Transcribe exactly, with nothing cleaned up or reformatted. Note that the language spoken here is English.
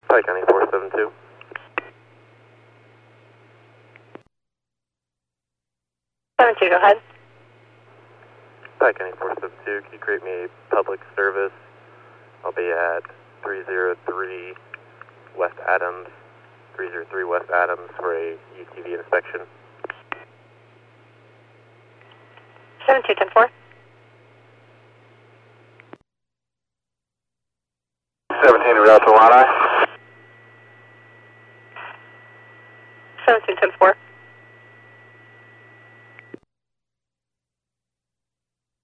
Pike County four seven two. seven two, go ahead. Pike County four seven two, can you create me a public service? I'll be at three oh three West Adams, three oh three West Adams for a U T V inspection. seven two, ten four. seventeen Route to Illini. seven two, ten four.